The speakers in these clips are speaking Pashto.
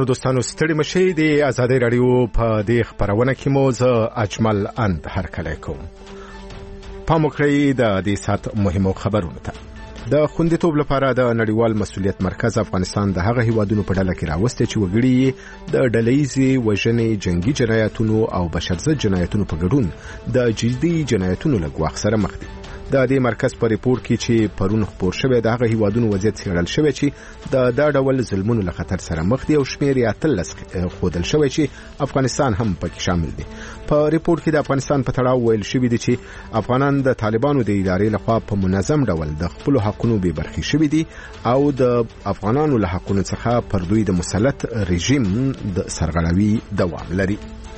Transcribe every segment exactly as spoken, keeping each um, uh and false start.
دوستانو ستړي مشي د آزادۍ رادیو په دې خبرونه کې مو زه اجمل اند هرکلی کوم. پام وکړئ د دې سات مهمو خبرونو ته. د خوندیتوب لپاره د نړیوال مسؤلیت مرکز افغانستان د هغه هیوادونو په ډله کې راوسته چې وګړي د ډلهیزې وژنې، جنگي جنایتونو او بشرضد جنایتونو په ګډون د جدي جنایتونو له ګواښ سره مخ دي. د دې مرکز په ریپورت کې چې پرون خپور شوی د هغه هیوادونو وضعیت څېړل شوی چې د دا ډول ظلمونو له خطر سره مخ دي او شمېر یې اتلس ښودل شوی چې افغانستان هم پکې شامل دی. په ریپورت کې د افغانستان په تړاو ویل شوی دی چې افغانان د طالبانو د ادارې لخوا په منظم ډول د خپلو حقونو بې برخې شوي دي او د افغانانو له حقونو څخه پر دوی د مسلط رژیم د سرغړاوي دوام لري.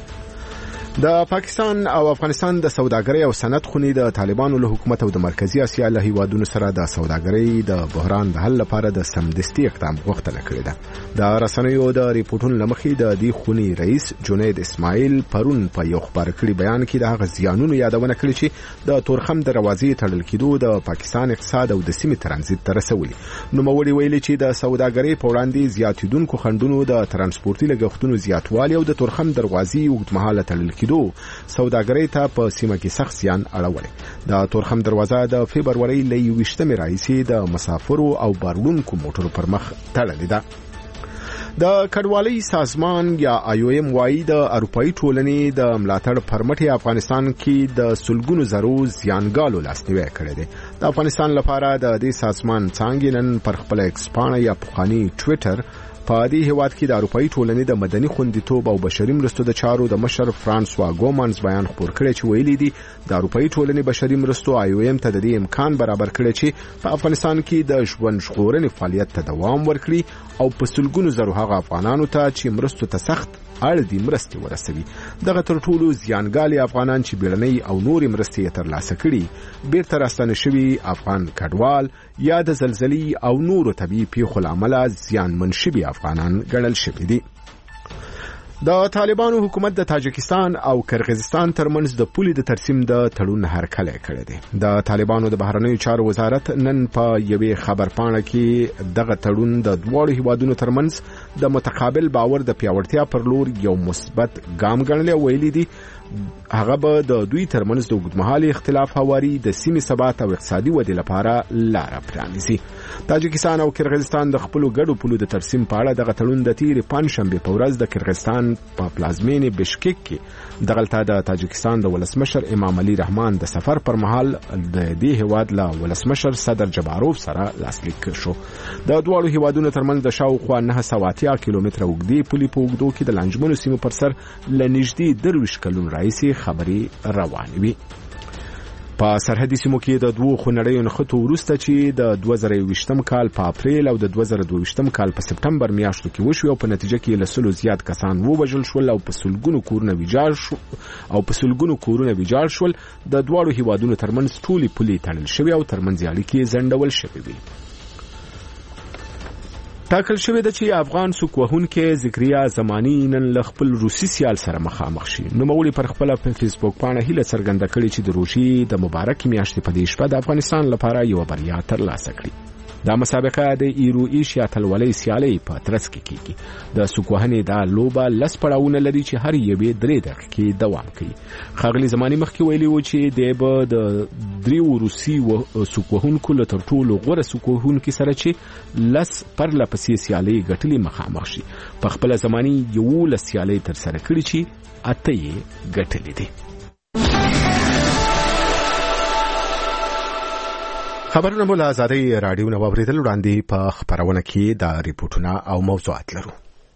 د پاکستان او افغانستان د سوداګرۍ او صنعت خونې د طالبانو له حکومت او د مرکزی اسیا له هیوادونو سره د سوداګرۍ د بحران د حل لپاره د سمدستي اقدام غوښتنه کړې ده. د رسنیو د ریپورتونو لمخې د دې خونې رئیس جنید اسماعیل پرون په یو خبر کړي بیان کې د هغه زیانونو یادونه کړې چې د تورخم دروازې تړل کېدو د پاکستان اقتصاد او د سیمې ترانزیت ته رسولي. نوموړي ویلي چې د سوداګرۍ په وړاندې زیاتیدونکو خنډونو د ترانسپورتي لګښتونو زیاتوالی او د تورخم دروازې اوږدمهاله تړل کېدو سوداګرۍ ته په سیمه کې سخت زیان اړولی. د تورخم دروازه د فبرورۍ له یوویشتمې راهیسې د مسافرو او بارونکو موټرو پر مخ تړلې ده. د کډوالۍ سازمان یا آی او ایم وايي د اروپאי ټولنې د ملاتړ پر مټ افغانستان کې د سلګونو زرو زیانګالو لاسنیوی کړی دی. د افغانستان لپاره د دې سازمان څانګې نن پر خپل ایکس پاڼه یا پخواني ټویټر په دې هیواد کې د اروپאי ټولنې د مدني خوندیتوب او بشري مرستو د چارو د مشر فرانسوا ګومانز بیان خپور کړی چې ویلي دي د اروپאי ټولنې بشري مرستو آی او ایم ته د دې امکان برابر کړی چې په افغانستان کې د ژوند ژغورنې فعالیت ته دوام ورکړي او په سلګونو زرو هغه افغانانو ته چې مرستو ته سخت اړ دي مرستې ورسوي. دغه تر ټولو زیانګالي افغانان چې بیړنۍ او نورې مرستې یې ترلاسه کړي بیرته راستنه شوي افغان کډوال یا د زلزلې او نورو طبیعي پیښو له امله زیانمن شوي افغانان ګڼل شوي دي. د طالبانو حکومت د تاجکستان او کرغیزستان ترمنځ د پولې د ترسیم د تړون هرکلی کړی دی. د طالبانو د بهرنیو چارو وزارت نن په یوې خبرپاڼه کې دغه تړون د دواړو هیوادونو ترمنځ د متقابل باور د پیاوړتیا پر لور یو مثبت ګام ګڼلی او ویلي دي هغه به د دوی ترمنځ د اوږدمهالي اختلاف هواري د سیمې ثبات او اقتصادي ودې لپاره لاره پرانیزي. تاجکستان او کرغیزستان د خپلو ګډو پولو د ترسیم په اړه دغه تړون د تیرې پنجشنبې په ورځ د کرغیزستان په پلازمینې بشکک کې دغلته د تاجکستان د ولسمشر امام علي رحمان د سفر پر مهال د دې هیواد له ولسمشر صدر جباروف سره لاسلیک شو. د دواړو هیوادونو ترمنځ د شاوخوا نهه سوه اتیا کیلومتره اوږدې پولې په اوږدو کې د لانجمنو سیمو پر سر له نږدې درویشت کلونو راهیسې خبرې روانې وي. په سرحدي سیمو کې د دوو خونړیو نښتو وروسته چې د دوه زره یوویشتم کال په اپریل او د دوه زره دوه ویشتم کال په سپټمبر میاشتو کې وشوې او په نتیجه کې له سلو زیات کسان ووژل شول او په سلګونو کورونه ویجاړ شو او په سلګونو کورونه ویجاړ شول. د دواړو هیوادونو ترمنځ ټولې پولې تړل شوې او ترمنځ اړیکې ځنډول شوې وي. ټاکل شوې ده چې افغان سوک وهونکی ذکریا زمانی نن له خپل روسي سیال سره مخامخ شي. نوموړي پر خپله په فیسبوک پاڼه هیله څرګنده کړې چې د روژې د مبارکې میاشتې په دې شپه د افغانستان لپاره یوه بریا ترلاسه کړي. دا مسابقه د ایرو ایشیا اتلولۍ سیالۍ په ترڅ کې کیږي. د سوک وهنې دا لوبه لس پړاوونه لري چې هر یوې درې دقیقې دوام کوي. ښاغلي زماني مخکې ویلي و چې دی به د دریو روسي سوک وهونکو له تر ټولو غوره سوک وهونکي سره چې لس پرله پسې سیالۍ ګټلې مخامخ شي. په خپله زماني یولس سیالۍ ترسره کړي چې اته یې ګټلې دي. خبرونه مو له آزادۍ راډیو نه واورېدل. وړاندې په خبرونه کې دا ریپورټونه او موضوعات لرو.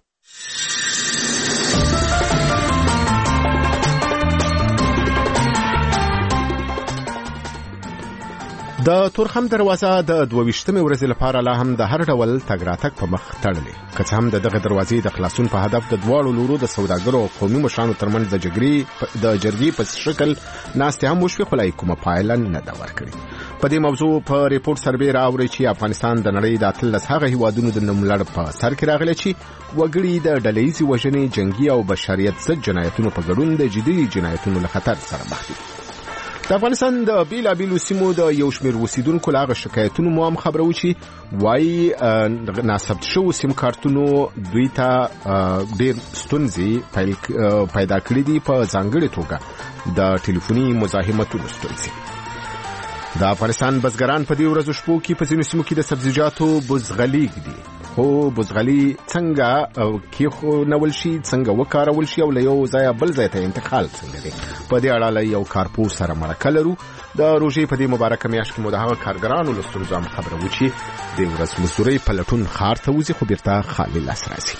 د تورخم دروازه د دوه-ویشتمې ورځې لپاره لا هم د هر ډول تګ راتګ په مخ تړلې. که څه هم د دغه دروازې د خلاصون په هدف د دواړو لورو د سوداګرو او قومي مشرانو ترمنځ د جګړې د جرګې په شکل ناستې هم وشوې خو لا یې کومه پایله نه ده ورکړې. په دې موضوع په ریپورت سربې راوړي چې افغانستان د نړۍ د اتلس هغه هیوادونو د نوملړ په سر کې راغلی چې وګړي د ډلهیزې وژنې، جنګي او بشریت ضد جنایتونو په ګډون د جدي جنایتونو له خطر سره مخ دي. د افغانستان د بیلابیلو سیمو د یو شمېر اوسیدونکو له هغه شکایتونو مو هم خبرو چې وایي ناثبت شوو سیم کارتونو دوی ته ډېر ستونزې پیدا کړي دي، په ځانګړې توګه د ټلیفوني مزاحمتونو ستونزې. د افغانستان بزګران په دې ورځو شپو کې په ځینو سیمو کې د سبزیجاتو بزغلي ږدي، خو بزغلي څنګه کېښونول شي، څنګه وکارول شي او له یو ځایه بل ځای ته انتقال څنګه دی، په دې اړه له یو کارپوه سره مرکه لرو. د روژې په دې مبارکه میاشت کې مو د هغه کارګرانو له ستونزو هم خبرو چې د ورځ مزدورۍ په لټون ښار ته وځي، خو بیرته خالي لاس راځي.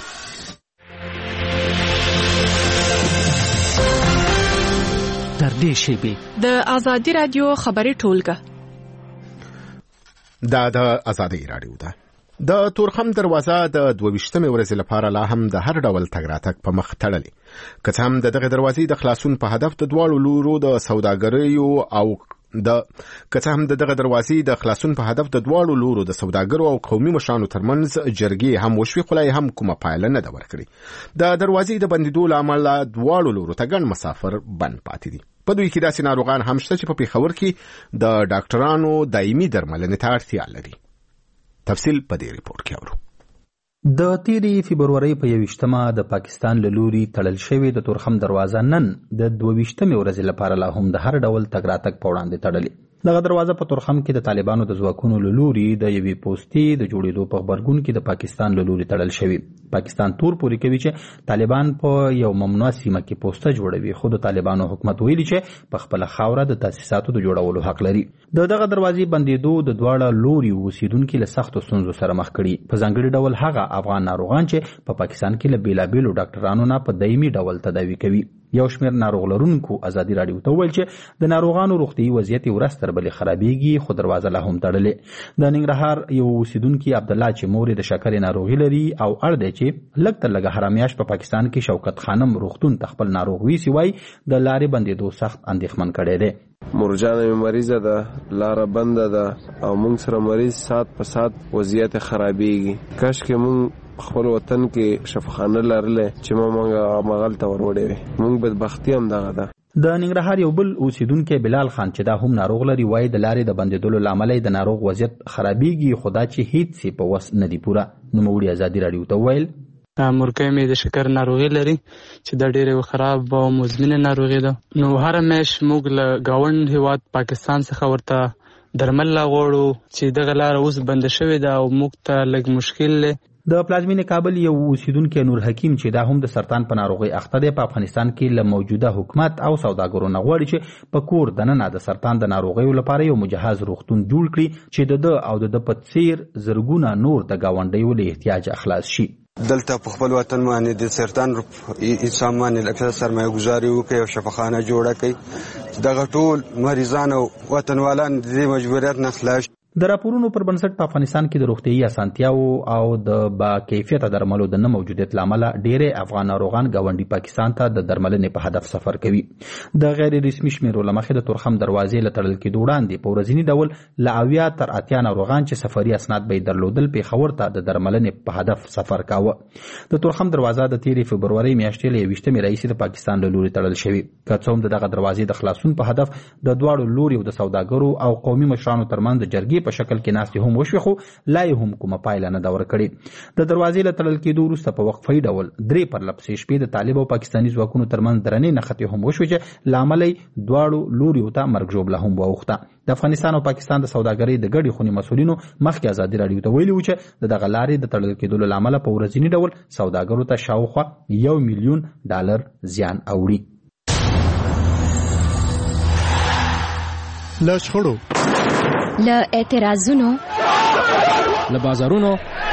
تر دې شیبې د آزادي رادیو خبري ټولګه دا د آزادي رادیو ده. د تورخم دروازه د دوه-ویشتمې ورځې لپاره لا هم د هر ډول تګ راتګ په مخ تړلې، که څه هم د دغه دروازې د خلاصون په هدف د دواړو لورو د سوداګریو او د که څه هم د دغه دروازې د خلاصون په هدف د دواړو لورو د سوداګرو او قومي مشرانو ترمنځ جرګې هم وشوې، خو لا هم کومه پایله نه ده ورکړې. د دروازې د بندېدو له امله دواړو لورو ته ګڼ مسافر بند پاتې دي. په دوی کې داسې ناروغان هم شته چې په پېښور کې د ډاکټرانو دایمي درملنې ته اړتیا لري. تفصیل په دې ریپورت کې اورو. د تیرې فبرورۍ په یویشتمه د پاکستان له لوري تړل شوې د تورخم دروازه نن د دوه-ویشتمې ورځې لپاره لا هم د هر ډول تګ راتګ په وړاندې تړلې. دغه دروازه په تورخم کې د طالبانو د ځواکونو له لوري د یوې پوستې د جوړېدو په غبرګون کې د پاکستان له لوري تړل شوې. پاکستان تور پورې کوي چې طالبان په یو ممنوع سیمه کې پوسټه جوړوي، خو د طالبانو حکومت ویلي چې په خپل خاوره د تاسیساتو د جوړولو حق لري. د دغه دروازې بندېدو د دواړه لوري اوسیدونکو له سختو ستونزو سره مخ کړي، په ځانګړي ډول هغه افغان ناروغان چې په پاکستان کې له بیلابیلو ډاکټرانو نه په دایمي ډول تداوي کوي. یو شمېر ناروغ لرونکو ازادي راډیو ته وویل چې د ناروغانو روغتیايي وضعیت ورځ تر بلې خرابېږي، خو دروازه لا هم تړلې. د ننګرهار یو اوسیدونکي عبدالله چې مور د شکرې ناروغي لري او اړ دی چې لږ تر لږه هره میاشت په پاکستان کې شوکت خانم روغتون ته خپل ناروغ ویسي، وایي د لارې بندېدو سخت اندېښمن کړی دی. مرجانه مې مریضه ده، لاره بنده ده او موږ سره مریض سات په سات وضعیت خرابېږي. کاش کې موږ خپل وطن کې شفاخانه لرله چې ما مونږه مغل ته وروړې وي. مونږ بدبختي هم دغه ده. د ننګرهار یو بل اوسیدونکی بلال خان چې دا هم ناروغ لري، وایي د لارې د بندېدلو له امله د ناروغ وضعیت خرابېږي، خو دا چې هیڅ یې په وس نه دي پوره. نوموړي ازادي راډیو ته وویل مورکۍ مې د شکر ناروغي لري چې دا ډېره خراب او مزمنه ناروغي ده. نو هر میاشت موږ له گاوند هیواد پاکستان څخه ورته درمل لاغوړو چې دغه لار اوس بند شوې ده او موږ ته لږ مشکل دی. د پلازمینې کابل یو اوسیدونکی نور حکیم چې دا هم د سرطان په ناروغۍ اخته دی، په افغانستان کې له موجوده حکومت او سوداګرو نه غواړي چې په کور دننه د سرطان د ناروغیو لپاره یو مجهز روغتون جوړ کړي چې د ده او د ده په څیر زرګونه نور د ګاونډیو له احتیاجه خلاص شي. دلته په خپل وطن باندې د سرطان انسان باندې لکه سرمایه گذاري وکړي او شفاخانه جوړه کړي. دغه ټول مریضان او وطنوالان د دې مجبوریت نه خلاص. د راپورونو پر بنسټ په افغانستان کې د روغتیايي اسانتیاو او د با کیفیته درملو د نه موجودیت له امله ډېری افغان ناروغان ګاونډي پاکستان ته د درملنې په هدف سفر کوي. د غیر رسمي شمیرو له مخې د تورخم دروازې له تړل کېدو وړاندې په ورځني ډول له اویا تر اتیا ناروغان چې سفري اسناد به یې درلودل پېښور ته د درملنې په هدف سفر کاوه. د تورخم دروازه د تېرې فبرورۍ میاشتې له یویشتمې راهیسې د پاکستان له لوري تړل شوې، که څه هم د دغه دروازې د خلاصون په هدف د دواړو لوریو د سوداګرو او قومي مشرانو ترمنځ د جرګې په شکل کې ناستې هم وشوې، خو لا یې هم کومه پایله نه ده ورکړې. د دروازې له تړل کېدو وروسته په وقفه‌یي ډول درې پرلپسې شپې د طالب او پاکستاني ځواکونو ترمنځ درنې نښتې هم وشوې چې له امله یې دواړو لوریو ته مرګ ژوبله هم واوښته. د افغانستان او پاکستان د سوداګرۍ د ګډې خونې مسؤلینو مخکې ازادي راډیو ته ویلي وو چې د دغه لارې د تړل کېدلو له امله په ورځني ډول سوداګرو ته شاوخوا یو میلیون ډالر زیان اوړي. له شخړو، له اعتراضونو، له بازارونو،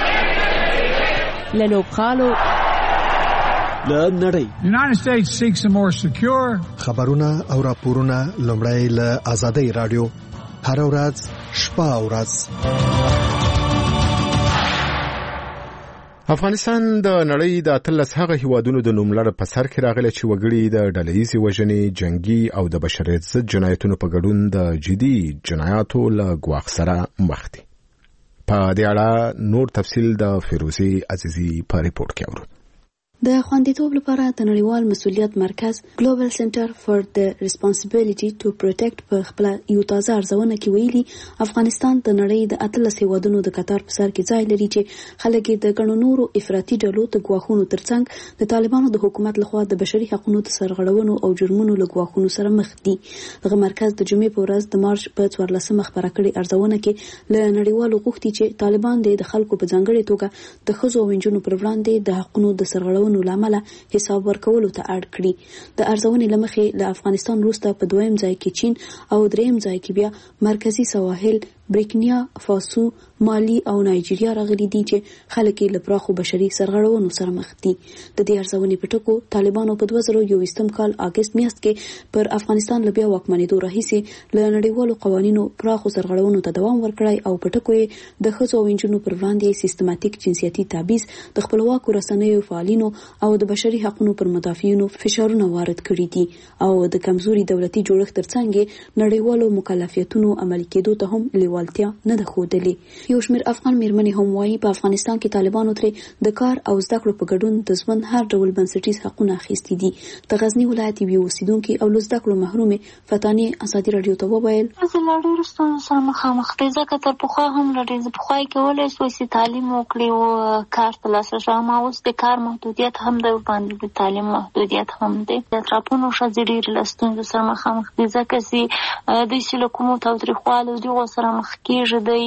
له لوبغالو، له نړۍ. United States seeks a more secure. خبرونه او راپورونه لومړی له آزادۍ راډیو هر ورځ شپه او ورځ. افغانستان د نړۍ د اتلس هغه هیوادونو د نوملړ په سر کې راغلی چې وګړي د ډلهیزې وژنې، جنګي او د بشریت ضد جنایتونو په ګډون د جدي جنایاتو له ګواښ سره مخ دي. په دې اړه نور تفصیل د فیروزي عزیزي په ریپورت کې اورو. د خوندیتوب لپاره د نړیوال مسؤلیت مرکز Global Center for the Responsibility to Protect په خپل یو تازه ارزونه کې ویلي افغانستان د نړۍ د اتلس هیوادونو د قطار په سر کې ځای لري چې خلک د ګڼو نورو افراطي ډلو د ګواښونو ترڅنګ د طالبانو د حکومت لخوا د بشري حقوقو د سرغړونو او جرمونو له ګواښونو سره مخ دي. دغه مرکز د جمعې په ورځ د مارچ په څوارلسمه خبره کړې ارزونه کې له نړیوالو غوښتي چې طالبان د خلکو په ځانګړي توګه د ښځو او نجونو پر وړاندې د حقوقو د سرغړونو لامل حساب ورکولو ته اړ کړي. د ارزونې لمخې له افغانستان وروسته په دویم ځای کې چین او دریم ځای کې بیا مرکزی سواحل، بریکنیا فاسو، مالی او نایجیریا راغلي دي چې خلک له پراخو بشري سرغړونو سره مخ دي. د دې ارزونې په ټکو طالبانو په دوه زره یوویشتم کال اگست میاشت کې پر افغانستان له بیا واکمنېدو راهیسې له نړیوالو قوانینو پراخو سرغړونو ته دوام ورکړی او په ټکو یې د ښځو او نجونو پر وړاندې سیستماتیک جنسیتي تبعیض، د خپلواکو رسنیو فعالینو او د بشري حقوقو پر مدافعینو فشارونه وارد کړي دي او د کمزوري دولتي جوړښت ترڅنګ نړیوالو مکلفیتونو عملي کېدو ته هم لیوالتیا نه ده ښودلې. یو شمېر افغان میرمنې هم وایي په افغانستان کې طالبانو ترې د کار او زده کړو په ګډون د ژوند هر ډول بنسټیز حقونه اخیستي دي. د غزني ولایت یوې اوسیدونکې او له زده کړو محرومې فتانې ازادي راډیو ته وویل زه له ډېرو ستونزو سره مخامخ دي، ځکه تر پخوا هم له ډېر پخوا یې کولی شو چې تعلیم وکړي او کار ته لاسرسی، اما اوس د کار محدودیت هم دی، باندې د تعلیم محدودیت هم دی. د اطرافونو ښځې ډېرې له ستونزو سره مخامخ دي، ځکه چې دوی چې له کومو تاوتریخوالو دغو سره مخ کېږي دی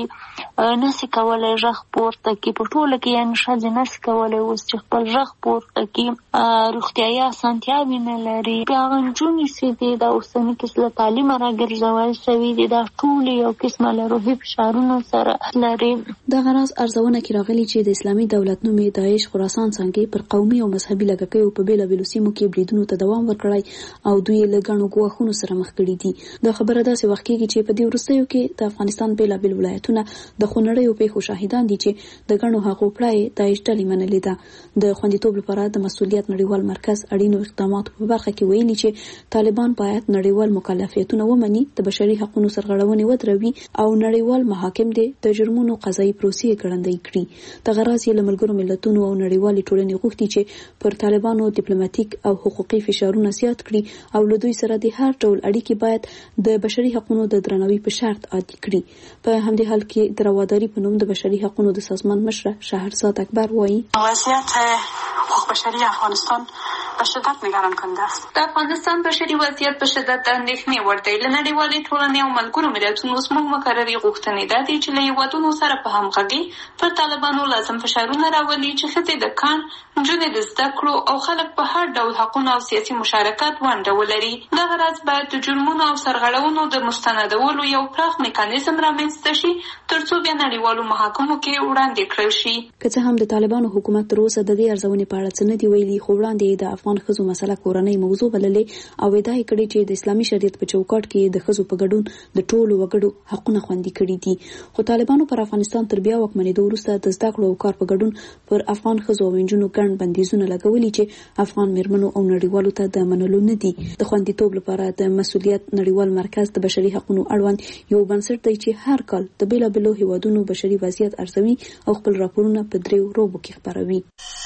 نسي کولی غږ پورته کړي. په ټوله کې یعنې ښځې نسي کولی اوس چې خپل غږ پورته کړي، روغتیایي اسانتیاوې نه لري. بیا هغه نجونې چې دي دا اوسني کې له تعلیمه راګرځول شوي دي دا ټولې یو قسمه له روحي فشارونو سره لري. دغه راز ارزونه کې راغلي چې د اسلامي دولت نومې داعش خراسان څنګه پر قومي او مذهبي لږکیو په بېلابېلو سیمو کې بریدونو ته دوام ورکړی او دوی له ګڼو ګواښونو سره مخ کړي دي. دا خبره داسې وخت کېږي چې په دې وروستیو کې د افغانستان بېلابېل ولایتونه د خونړیو پیښو شاهدان دي چې د ګڼو هغو پړه داعش ډلې منلې ده. د خوندیتوب لپاره د مسؤلیت نړیوال مرکز اړینو اقداماتو په برخه کې ویلي چې طالبان باید نړیوال مکلفیتونه ومني، د بشري حقوقو سرغړونې ودروي او نړیوال محاکم دې د جرمونو قضایي پروسې ګړندۍ کړي. دغه راز یې له ملګرو ملتونو او نړیوالې ټولنې غوښتي چې پر طالبانو ډیپلوماټیک او حقوقي فشارونه زیات کړي او له دوی سره د هر ډول اړیکې باید د بشري حقوقو د درناوي په شرط عادي کړي. په همدې حال کې د رواداري په نوم د بشري حقوقو د سازمان مشره شهرزاد اکبر وایي وضعیت حقوق بشری افغانستان به شدت نگران کننده است. د افغانستان بشري وضعیت په شدت اندېښنې وړ دی. له نړیوالې ټولنې او ملګرو ملتونو زموږ مقررې غوښتنې دا دي چې له هېوادونو سره په همغږي پر طالبانو لازم فشارونه راولي چې ښځې د کار، نجونې د زده کړو او خلک په هر ډول حقونو او سیاسي مشارکت ونډه ولري. دغه راز باید د جرمونو او سرغړونو د مستندولو یو پراخ میکانیزم رامنځته شي تر څو بیا نړیوالو محاکمو کې وړاندې کړل شي. که څه هم د طالبانو حکومت تر اوسه د دې ارزونې په اړه څه نه دي ویلي، خو وړاندې د افغان ښځو مسله کورنۍ موضوع بللې او ادعا یې کړې چې د اسلامي شریعت په چوکاټ کې د ښځو په ګډون د ټولو وګړو حقونه خوندي کړي دي. خو طالبانو پر افغانستان تر بیا واکمنېدو وروسته د زده کړو او کار په ګډون پر افغان ښځو او نجونو ګڼ بندیزونه لګولي چې افغان میرمنو او نړیوالو ته د منلو نه دي. د خوندیتوب لپاره د مسؤلیت نړیوال مرکز د بشري حقوقو اړوند یو بنسټ دی چې هر کال د بېلابېلو هیوادونو بشري وضعیت ارزوي او خپل راپورونه په دریو روبو کې خپروي.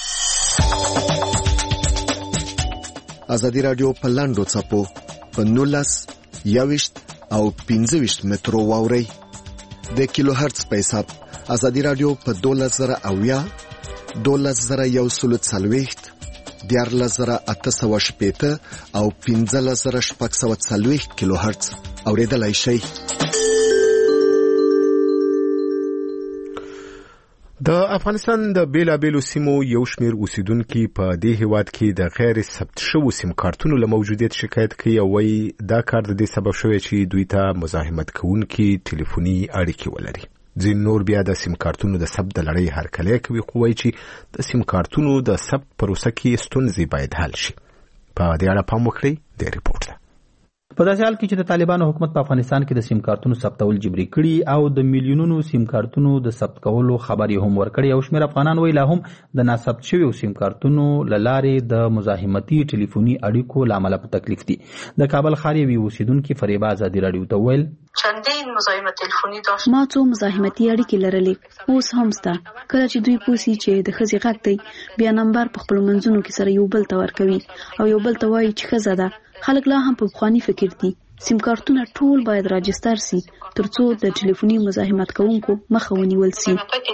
ازادي راډیو په لاندو څپو په نولس یوشت او پنځه ویشت مترو واوري د کیلو هرتز په حساب. ازادي راډیو په دولس زره اویا، دولس زره یو سلو څلوېښت، دیارلس زره اته سوه شپېته او پنځلس زره شپږ سوه څلوېښت کیلو هرتز اورېدلای شئ. د افغانستان د بیلابېلو سیمو یو شمېر اوسیدونکي په دې هیواد کې د غیر ثبت شوو سیم کارتونو له موجودیت شکایت کوي او وایي دا کار د دې سبب شوی چې دوی ته مزاحمت کوونکي ټلیفوني اړیکې ولري. ځینې نور بیا د سیم کارتونو د ثبت د لړۍ هرکلی کوي، خو وایي چې د سیم کارتونو د ثبت پروسه کې ستونزې باید حل شي. په دې اړه پام وکړئ د ریپورت ده. په داسې حال کې چې د طالبانو حکومت په افغانستان کې د سیم کارتونو ثبتول جبري کړي او د میلیونونو سیم کارتونو د ثبت کولو خبر یې هم ورکړی او شمېر افغانان وایي لا هم د ناثبت شویو سیم کارتونو له لارې د مزاحمتي ټلیفوني اړیکو له امله په تکلیف دي. د کابل ښار یوې اوسیدونکي فریبه ازادي راډیو ته وویل چندین مزاحمت تلیفوني داشت. ما څو مزاحمتي اړیکې لرلې اوس هم سته. کله چې دوی پوسي چې د ښځې غږ دی بیا نمبر په خپلو منځونو کې سره یو بل ته ورکوي او یو بل ته وایي چې ښځه ده. خلک لا هم په پخواني فکر دي. سیم کارتونه ټول باید راجستر سي ترڅو د ټلیفوني مزاحمت کوونکو مخه ونیول سي.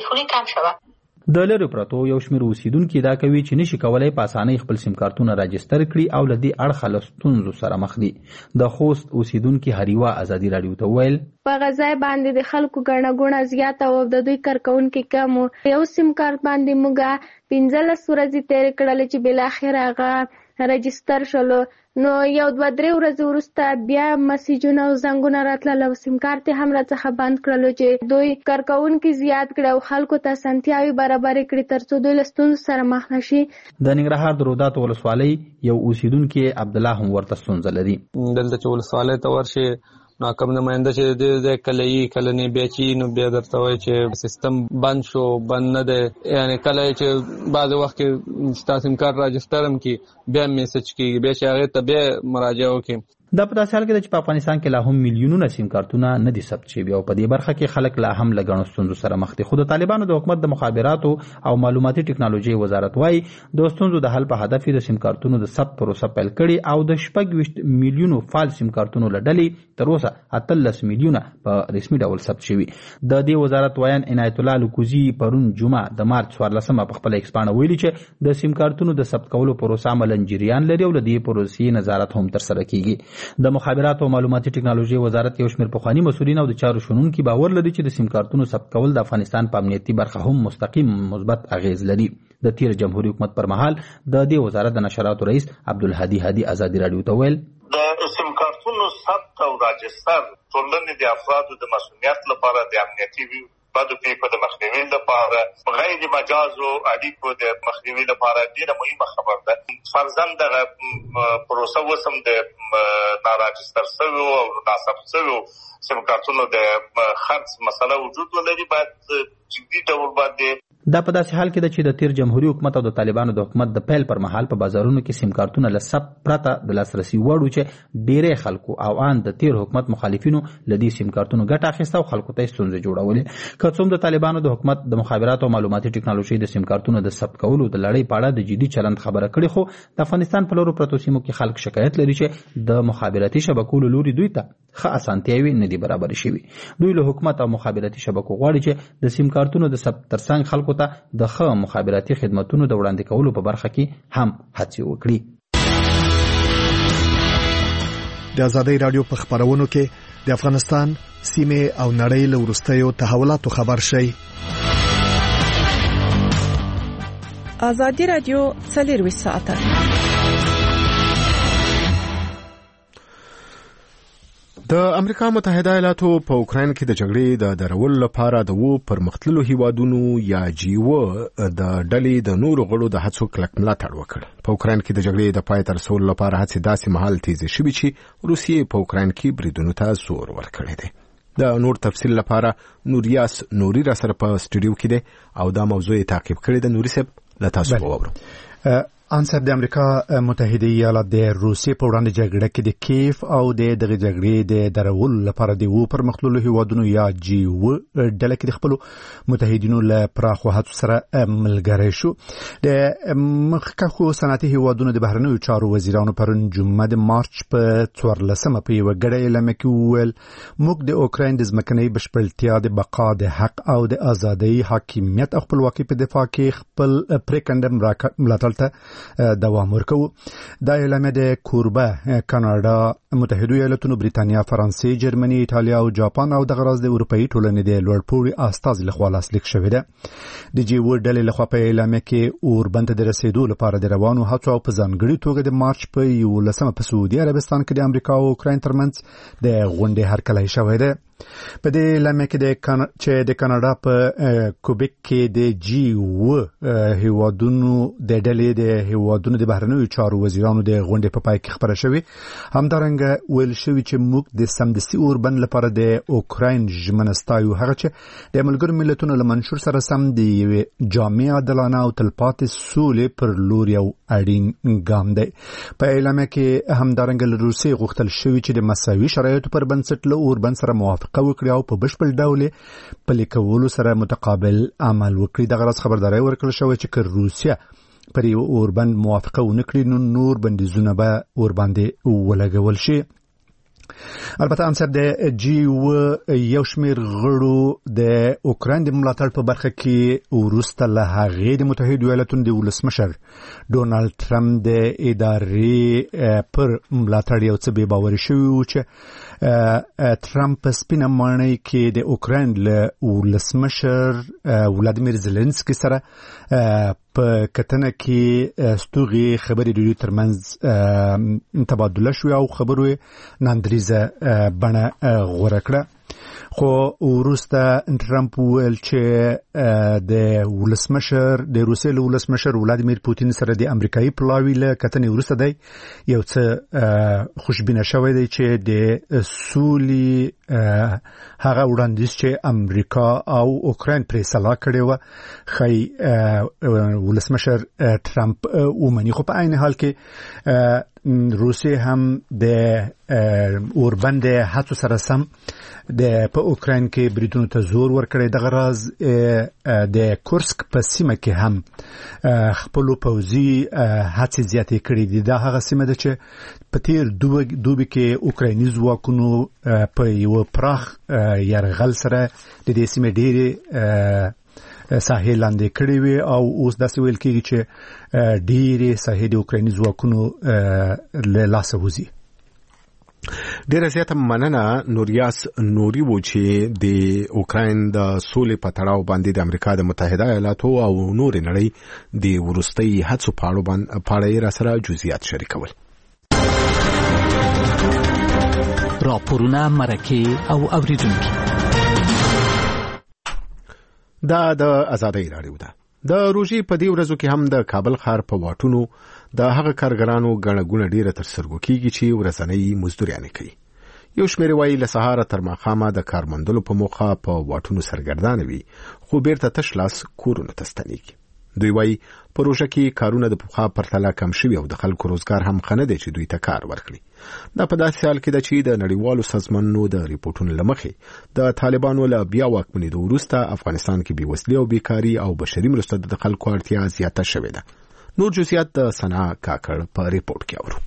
د لرې پرتو یو شمېر اوسیدونکي دا کوي چې نشي کولای په اسانۍ خپل سیم کارتونه راجستر کړي او له دې اړخه له ستونزو سره مخ دي. د خوست اوسیدونکي هریوا ازادي راډیو ته ویل په غځای باندې د خلکو ګڼه ګوڼه زیاته او د دوی کارکونکي کم. یو سیم کارت باندې موږ پنځلس ورځې تېرې کړلې چې بالاخره هغه راجستر شولو. نو یو دوه درې ورځې وروسته بیا مسیجونه او زنګونه راتلل او سیم کارت هم راڅخه بند کړلو چې دوی کارکونکي زیات کړي او خلکو ته اسانتیاوې برابرې کړي ترڅو دوی له ستونزو سره مخ نه شي. د ننګرهار د روداتو ولسوالۍ یو اوسیدونکي عبدالله هم ورته ستونزه لري. دلته چې ولسوالۍ ته ورشي نو کوم نماینده چې د کلهي کله نه بیا چې نو بیا درته وایي چې سیستم بند شو بند نه دی. یعنی کله چې بعض وخت کې ستا سیم کارت راجستر هم کړي بیا میسج کېږي بیا چې هغې ته بیا مراجعه وکړي. دا په داسې حال کې ده چې په افغانستان کې لا هم میلیونونه سیم کارتونه نه دي ثبت شوي او په دې برخه کې خلک لا هم له ګڼو ستونزو سره مخ دي. خو د طالبانو د حکومت د مخابراتو او معلوماتي ټکنالوژي وزارت وایي د ستونزو د حل په هدف د سیم کارتونو د ثبت پروسه پیل کړي او د شپږ ویشت میلیونو فعال سیم کارتونو له ډلې تر اوسه اتلس میلیونه په رسمي ډول ثبت شوي. د دې وزارت وایان عنایت الله لکوزي پرون جمعه د مارچ څوارلسمه په خپله ایکس پاڼه ویلي چې د سیم کارتونو د ثبت کولو پروسه عملاً جریان لري او له دې پروسې نظارت هم ترسره کیږي. د مخابراتو او معلوماتي ټکنالوژي وزارت یو شمېر پخواني مسؤلین او د چارو شنونکي باور لري چې د سیم کارتونو ثبت کول د افغانستان په امنیتي برخه هم مستقیم مثبت اغیز لري. د تیر جمهوریت حکومت پر مهال د دې وزارت د نشراتو رئیس عبدالهادي هادي ازادي راډیو ته ویل د سیم کارتونو ثبت او راجستر ټولنې د افرادو د مسؤلیت لپاره د امنیتي بدو پیښو د مخنیوي لپاره غیر مجازو اړیکو د مخنیوي لپاره ډېره مهمه خبر ده. فرضاً دغه پروسه اوس هم د ناراجستر شویو او ناثبت شویو سیم کارتونو د خرڅ مسله وجود ولري باید جدي ډول باندې. دا په داسې حال کې ده چې د تیر جمهوریت حکومت او د طالبانو د حکومت د پیل پر مهال په بازارونو کې سیم کارتونه له ثبت پرته د لاسرسي وړ چې ډېری خلکو او ان د تیر حکومت مخالفینو له دې سیم کارتونو ګټه اخیسته او خلکو ته ستونزې جوړولې. که څوم د طالبانو د حکومت د مخابراتو او معلوماتي ټکنالوژي د سیم کارتونو د ثبت کولو د لړۍ په اړه د جدي چلند خبره کړې خو د افغانستان په لورو پرتو سیمو کې خلک شکایت لري چې د مخابراتي شبکو له لوري دوی ته ښه اسانتیاوې نه دي برابرې شوي. دوی له حکومت او مخابراتي شبکو غواړي چې د سیم کارتونو د ثبت ترڅنګ خلکو ته د ښه مخابراتي خدمتونو د وړاندې کولو په برخه کې هم هڅې وکړي. د ازادۍ راډیو په خبرونو کې د افغانستان سیمې او نړۍ له وروستیو تحولاتو خبر شي. ازادي راډیو څلرویشت ساعته د امریکا متحده ایالاتو په اوکراین کې د جګړې د درولو لپاره د وو پرمختللو هیوادونو یا جیو د ډلې د نورو غړو د هڅو کلک ملاتړ وکړ. په اوکراین کې د جګړې د پای ته رسولو لپاره هڅې داسې مهال تیزې شوې چې روسیې په اوکراین کې بریدونو ته زور ورکړی دی. د نور تفصیل لپاره نوریاس نوري را سره په سټوډیو کې دی او دا موضوع تعقیب کړی د نوري صاحب له تاسو وورو. انصر د امریکا متحده ایالات د روسیې په وړاندې جګړه کې د کیف او د دغه جګړې د درولو لپاره د وو پرمختللو هیوادونو یا جی و ډله کې د خپل متحدینو له پراخو هڅو سره ملګری شو. د مخکښو صنعتي هیوادونو د بهرنیو چارو وزیرانو پرون جمعه د مارچ په څوارلسمه په یوه ګډه اعلامیه کې وویل موږ د اوکراین د ځمکنۍ بشپړتیا د بقا د حق او د ازادۍ حاکمیت او خپلواکۍ په دفاع کې خپل پریکنډ ملاتړ ته دوام ورکو. دا اعلامیه د کوربه کاناډا، متحده ایالاتونو، بریتانیا، فرانسې، جرمني، ایټالیا او جاپان او د غراز د اروپאי ټولنې د لوړپوړي استازي لخوا لاسلیک شوې ده. د جی و ډلې لخوا په اعلامیه کې اوربند ته د رسیدو لپاره د روانو هڅو او په ځانګړي توګه د مارچ په یولسمه په سعودي عربستان کې د امریکا او اوکراین ترمنځ د غونډې هرکلی شوې ده. په دې اعلامیه کې د چې د کاناډا په کوبیک کې د جی و هیوادونو د ډلې د هیوادونو د بهرنیو چارو وزیرانو د غونډې په پای کې خبره شوې. همدارنګه ویل شوی چې موږ د سمدستي اوربند لپاره د اوکراین ژمنه ستایو، هغه چې د ملګرو ملتونو له منشور سره سم د یوې جامع عادلانه او تلپاتې سولې پر لور یو اړین ګام دی. په اعلامیه کې همدارنګه له روسیې غوښتل شوی چې د مساوي شرایطو پر بنسټ له اوربند سره موافقه وکړي او په بشپړ ډول پلي کولو سره متقابل عمل وکړي. دغه راز خبرداري ورکړل شوې چې که روسیه پر یو اوربند موافقه ونه کړي نو نور بندیزونه به ورباندې ولګول شي. البته انصر د جی و یو شمیر غړو د اوکراین د ملاتړ په برخه کې وروسته له هغې د متحده ایالاتونو د ولسمشر ډونالد ټرمپ د ادارې پر ملاتړ یو څه بې باوري شوي و چې ټرمپ په سپینه ماڼۍ کې د اوکراین له ولسمشر ولادیمیر زيلنسکي سره په کتنه کې ستوغي خبرې د دوی ترمنځ تبادله شوې او خبرو ناندریزه بڼه غوره کړه. خو وروسته ټرمپ ویل چې د ولسمشر د روسیې له ولسمشر ولادیمیر پوتین سره د امریکایي پلاوی له کتنې وروسته دی یو څه خوشبینه شوی دی چې د سولې هغه وړاندیز چې امریکا او اوکراین پرې سلا کړې و خی ولسمشر ټرمپ ومني. خو په عین حال کې روسیې هم د اوربند هڅو سره سم د په اوکراین کې بریدونو ته زور ورکړی. دغه راز د کورسک په سیمه کې هم خپل پوځي هڅې زیاتې کړې دي. دا هغه سیمه ده چې په تیر دوبي کې اوکرایني ځواکونو په یو پراخ یرغل سره د دې سیمې ډېرې ساحې لاندې کړې وي او اوس داسې ویل کېږي چې ډېرې ساحې د اوکرایني ځواکونو له لاسه وځي. ډیره زیاته مننه نوریاس نوري و چې د اوکراین د سولې په تړاو باندې د امریکا د متحده ایالاتو او نور نړۍ د ورستۍ هڅو په اړه باندې را سره جزئیات شریکول. راپورونه مرکه او اوریدونکو دا د آزادۍ راډیو ده. د روژې په دې ورځو کې هم د کابل ښار په واټونو د هغه کارګرانو ګڼه ګوڼه ډیره تر سترګو کېږي چې ورځنۍ مزدوريانې کوي. یو شمېر وایي له سهاره تر ماښامه د کار موندلو په موخه په واټونو سرګردانه وي خو بیرته تش لاس کورونو ته ستنېږي. دوی وایي پروژه کې کارونه د پخوا پرتله کم شوي او د خلکو روزګار هم ښه نه دی چې دوی ته کار ورکړي. دا په داسې حال کې ده چې د نړیوالو سازمانونو د ریپورټونو له مخې د طالبانو له بیا واکمنېدو وروسته افغانستان کې بېوزلي او بیکاري او بشري مرستو د خلکو اړتیا زیاته شوې ده. نور جزئیات د سنا کاکړ په ریپورت کې اورو.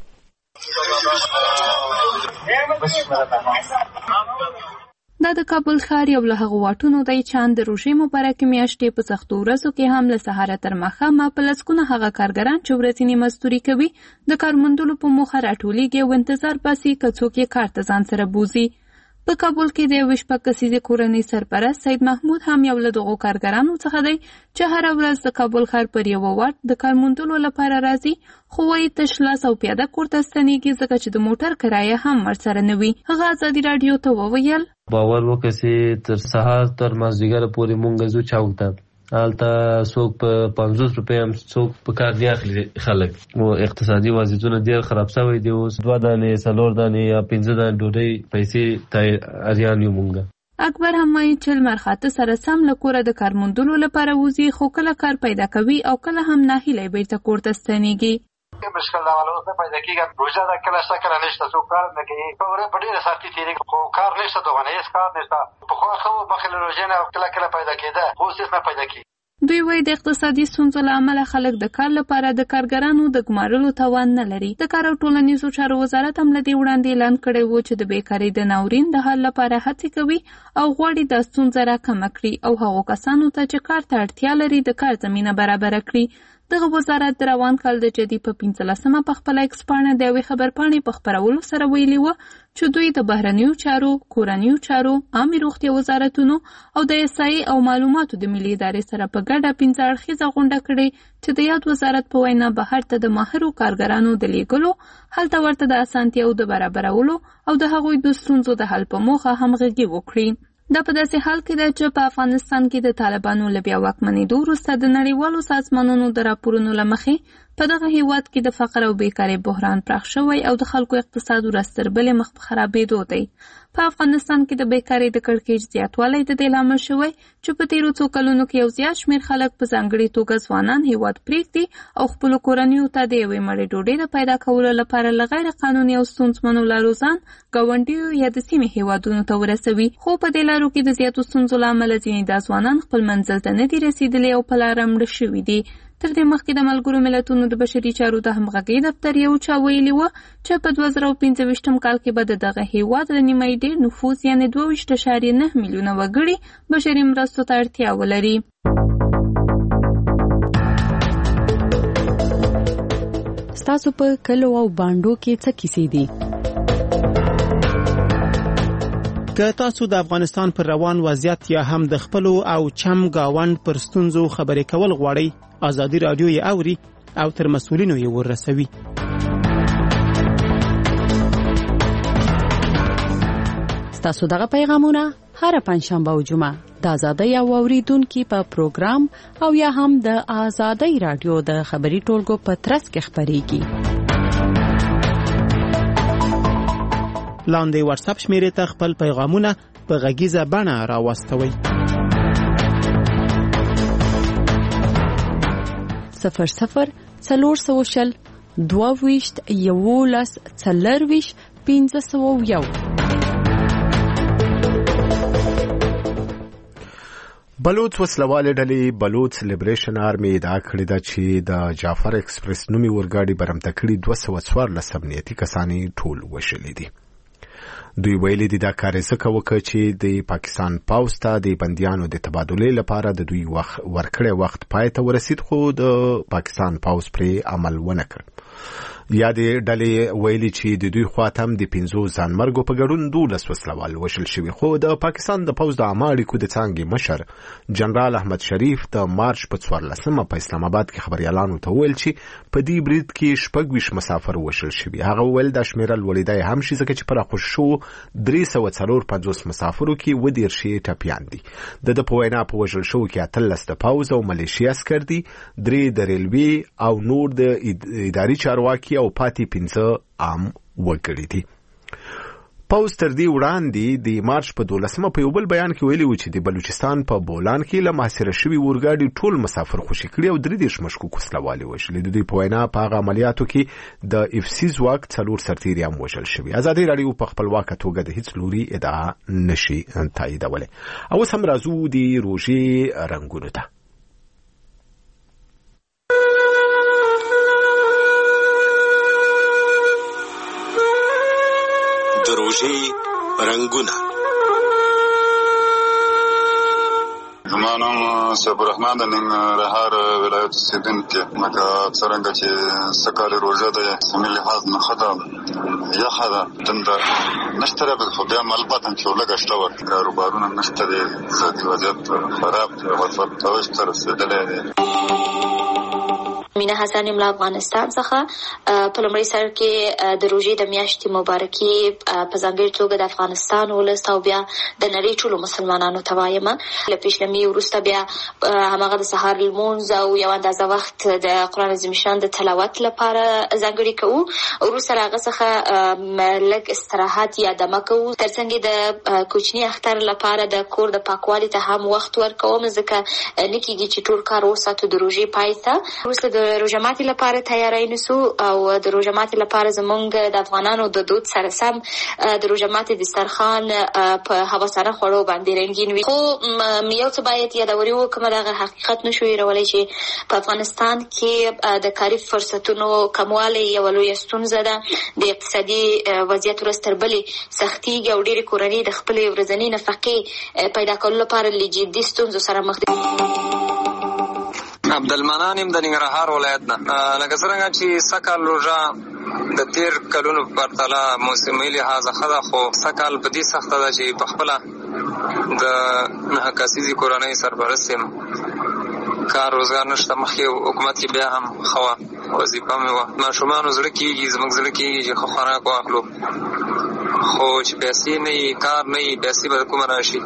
دا د کابل ښار یو له هغو واټونو دی چې ان د روژې مبارکې میاشتې په سختو ورځو کې هم له سهاره تر ماښامه په لسګونه هغه کارګران چې ورځنی مزدوري کوي د کار موندلو په موخه راټولیږي او انتظار باسي که څوک یې کار ته ځان سره بوځي. په کابل کې د یوې شپږ کسیزې کورنۍ سرپرست سید محمود هم یو له دغو کارګرانو څخه دی چې هره ورځ د کابل ښار پر یوه واټ د کار موندلو لپاره راځي خو وایي تش لاس او پیاده کور ته ستنېږي ځکه چې د موټر کرایه هم ورسره نه وي. هغه ازادي راډیو ته وویل باور وکړئ چې تر سهار تر مازدیګره پورې مونږ ځو چوک ته هلته څوک په پنځوس روپۍ هم څوک په کار نه اخلي خلک او اقتصادي وضعیتونه ډېر خراب شوی دی. اوس دوه دانې څلور دانې یا پنځه دانې ډوډۍ پیسې ته اریان یو مونږ. اکبر هم وایي چې لمر خاته سره سم له کوره د کار موندلو لپاره وځي خو کله کار پیدا کوي او کله هم ناهیلی بیرته کور ته ستنېږي. مشکل دا ولا اوس نه پیدا کېږي روزه دا کله شته کله نشته څوک کار نه کوي په ورځ په ډېره سختي تېرېږي خو کار نشته دوغنه هېڅ کار نشته. پخوا ښه وو مخکې له روژې نه کله کله پیدا کېده خو اوس هېڅ نه پیدا کېږي. دوی وایي د اقتصادي ستونزو له امله خلک د کار لپاره د کارګرانو د ګمارلو توان نه لري. د کار او ټولنیزو چارو وزارت هم له دې وړاندې اعلان کړی و چې د بیکارۍ د ناورین د حل لپاره هڅې کوي او غواړي دا ستونزه راکمه کړي او هغو کسانو ته چې کار ته اړتیا لري د کار زمینه برابره کړي. دغه وزارت د روان کال د جدي په پنځلسمه په خپله اکسپاڼه د یوې خبرپاڼې په خپرولو سره ویلي وه چې دوی د بهرنیو چارو، کورنیو چارو، عامې روغتیا وزارتونو او د احصایې او معلوماتو د ملي ادارې سره په ګډه پنځه اړخیزه غونډه کړې چې د یاد وزارت په وینا بهر ته د ماهرو کارګرانو د لیږلو، هلته ورته د اسانتیاوو د برابرولو او د هغوی د ستونزو د حل په موخه همغږي وکړي. دا په داسې حال کې ده چې په افغانستان کې د طالبانو له بیا واکمنېدو وروسته د نړیوالو سازمانونو د راپورونو له مخې په دغه هیواد کې د فقر او بیکارۍ بحران پراخ شوی او د خلکو اقتصاد ورځ تر بلې مخ په خرابېدو دی. په افغانستان کې د بیکارۍ د کړکېچ زیاتوالی د دې لامل شوی چې په تېرو څو کلونو کې یو زیات شمېر خلک په ځانګړې توګه ځوانان هیواد پرېږدي او خپلو کورنیو ته د یوې مړۍ ډوډۍ د پیدا کولو لپاره له غیر قانوني او ستونزمنو لارو ځان ګاونډیو یا د سیمې هیوادونو ته ورسوي. خو په دې لارو کې د زیاتو ستونزو له امله ځینې دا ځوانان خپل منزل ته نه دي رسېدلي او په لاره مړه شوي دي. تر دې مخکې د ملګرو ملتونو د بشري چارو د همغږۍ دفتر یو چا ویلي وه چې په دوه زره پنځه ویشتم کال کې به د دغه هیواد له نیمایي ډېر نفوس یعنې دوه ویشت اعشاریه نه میلیونه وګړي بشري مرستو ته اړتیا ولري. ستاسو په کلو او بانډو کې څه کیسې دي؟ که تاسو د افغانستان پر روان وضعیت یا هم د خپلو او چم گاوند پر ستونزو خبرې کول غواړئ، ازادي رادیو یې اوري او تر مسؤلینو یې ورسوي. ستاسو دغه پیغامونه هر پنځشنبه او جمعه د ازادۍ او اوریدونکو په پروګرام او یا هم د ازادۍ رادیو د خبري ټولګو په ترڅ کې خبريږي. لاندې واتس اپ شمیرې ته خپل پیغامونه په غږیزه بڼه راوستوئ. صفر صفر څلور سوه شل دوه ویشت یولس څلرویشت پنځه سوه یو. بلوچ وسلواله ډلې بلوچ لیبریشن آرمي ادعا کړې ده چې د جعفر ایکسپریس نومي ورګاډي برمته کړي دوه سوه څوارلس امنیتي کسانې ټول وشلي دي. دوی ویلي دي دا کار یې ځکه وکړ چې د پاکستان پوځ ته د بندیانو د تبادلې لپاره د دوی وخت ورکړی وخت پای ته ورسید، خو د پاکستان پوځ پرې عمل ونه کړ. یا د ډلې ویلي چې د دوی خواته هم د پنځو ځانمرګو په ګډون دولس وسلوال وشل شوي، خو د پاکستان د پوځ د عامه اړیکو د څانګې مشر جنرال احمد شریف د مارچ په څوارلسمه په اسلام آباد کې خبریالانو ته وویل چې په دې برید کې شپږ ویشت مسافر وشل شوي. هغه وویل دا شمېره لوړېدای هم شي ځکه چې په راخوش شوو درې سوه څلور پنځوس مسافرو کې اووه دېرش یې ټپیان دي. د ده په وینا په وژل شوو کې اتلس د پوځ او ملیشیا عسکر دي، درې د ریلوې او نور د اداري چارواکي او پاتې پنځه عام وګړي دي. پوځ تر دې وړاندې د مارچ په دولسمه په یو بل بیان کې ویلي و چې د بلوچستان په بولان کې له محاصره شوي اورګاډي ټول مسافر خوشي کړي او درې دېرش مشکوک وسلوالې وشلې. د دوی په وینا په هغه عملیاتو کې د اف سی ځواک څلور سرتیري هم وژل شوي. ازادي راډیو په خپلواکه توګه د هیڅ لوري ادعا نشي تاییدولی. او اوس هم راځو د روژې رنګونو ته. د روژې رنګونه. زما نوم صبر الرحمن د ننګرهار ولایت اوسېدونکی. لکه څرنګه چې سږکال روژه د سیمې لحاظ نه ښه ده، یخه ده، تنده نشته ده، خو بیا هم البته چې لږه شته وه، کاروبارونه نشته دی، اقتصادي وضعیت خراب دی، غربت اوج ته رسېدلی دی. مینه حسن یم له افغانستان څخه. په لومړي سر کې د روژې د میاشتې مبارکي په ځانګړې توګه د افغانستان ولس او بیا د نړۍ ټولو مسلمانانو ته وایم. له پیشلمي وروسته بیا هماغه د سهار لمونځ او یو اندازه وخت د قرآن عظیم شان د تلاوت لپاره ځانګړي کوو. وروسته له هغه څخه لږ استراحت یا دمه کوو. تر څنګ د کوچني اختر لپاره د کور د پاکوالي ته هم وخت ورکوم، ځکه نه کېږي چې ټول کار وساتو د روژې پای ته. وروسته د روژه ماتي لپاره تیاری نیسو او د روژه ماتي لپاره زمونږ د افغانانو د دود سره سم د روژه ماتي دسترخوان په هوسانه خوړو باندې رنګین وي. خو یو څه باید یادوري وکړم، دغه حقیقت نشو هېرولی چې په افغانستان کې د کاري فرصتونو کموالی یوه لویه ستونزه ده. د اقتصادي وضعیت ورځ تر بلې سختېږي او ډېرې کورنۍ د خپلې ورځنۍ نفقې پیدا کولو لپاره له جدي ستونزو سره مخ دي. عبدالمنان يم د ننګرهار ولایت نه. لکه څنګه چې سکال روژه د تیر کلونو په پرتله موسمي لحاظ ښه خو سکال په دې سخته ده چې په خپله د نهه کسیزې کورنۍ سرپرست یم. کار روزګار نشته. مخکې حکومت کې بیا هم ښه وه، وظیفه مې وه. ماشومانو زړه کېږي، زموږ زړه کېږي چې ښه خوراک واخلو، خو چې پیسې نه وي، کار نه وي، پیسې به کومه راشي؟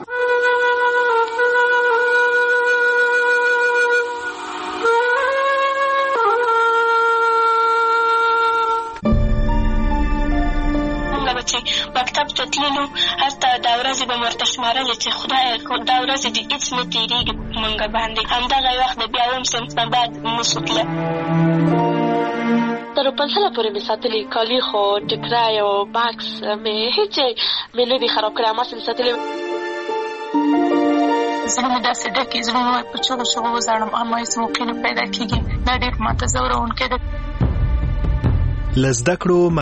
مکتب ته تللو هلته دا ورځې به مې ورته شمارلې چې خدایه دا ورځې دې هېڅ نه تېرېږي په مونږ باندې. همدغه وخت د بیا اووم صنف نه بعد نشو تله. تر پنځله پورې مې ساتلي کالي، خو ټکری او بکس مې هېڅ مې نه دي خراب کړی، هماسې مې ساتلي. زړه مې داسې ډکې، زړه مې په چغو چغو وزاړم، اما هېڅ موقع نه پیدا کېږي. دا ډېر ماته ځوروونکی ده. له زده کړو